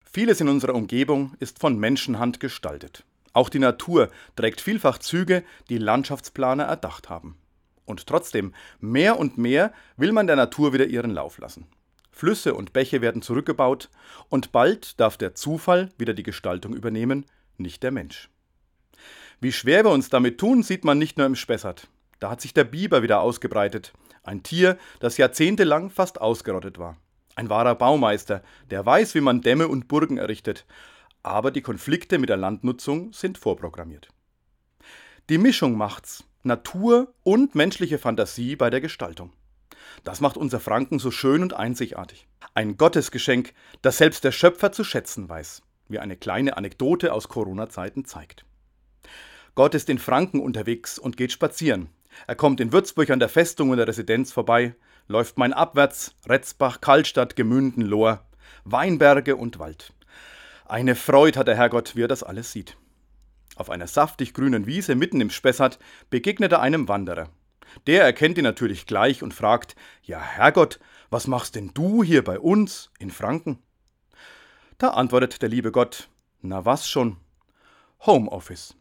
Vieles in unserer Umgebung ist von Menschenhand gestaltet. Auch die Natur trägt vielfach Züge, die Landschaftsplaner erdacht haben. Und trotzdem, mehr und mehr will man der Natur wieder ihren Lauf lassen. Flüsse und Bäche werden zurückgebaut und bald darf der Zufall wieder die Gestaltung übernehmen, nicht der Mensch. Wie schwer wir uns damit tun, sieht man nicht nur im Spessart. Da hat sich der Biber wieder ausgebreitet, ein Tier, das jahrzehntelang fast ausgerottet war. Ein wahrer Baumeister, der weiß, wie man Dämme und Burgen errichtet, aber die Konflikte mit der Landnutzung sind vorprogrammiert. Die Mischung macht's, Natur und menschliche Fantasie bei der Gestaltung. Das macht unser Franken so schön und einzigartig. Ein Gottesgeschenk, das selbst der Schöpfer zu schätzen weiß, wie eine kleine Anekdote aus Corona-Zeiten zeigt. Gott ist in Franken unterwegs und geht spazieren. Er kommt in Würzburg an der Festung und der Residenz vorbei, läuft mainabwärts, Retzbach, Kallstadt, Gemünden, Lohr, Weinberge und Wald. Eine Freude hat der Herrgott, wie er das alles sieht. Auf einer saftig grünen Wiese mitten im Spessart begegnet er einem Wanderer. Der erkennt ihn natürlich gleich und fragt: Ja, Herrgott, was machst denn du hier bei uns in Franken? Da antwortet der liebe Gott: Na was schon? Homeoffice.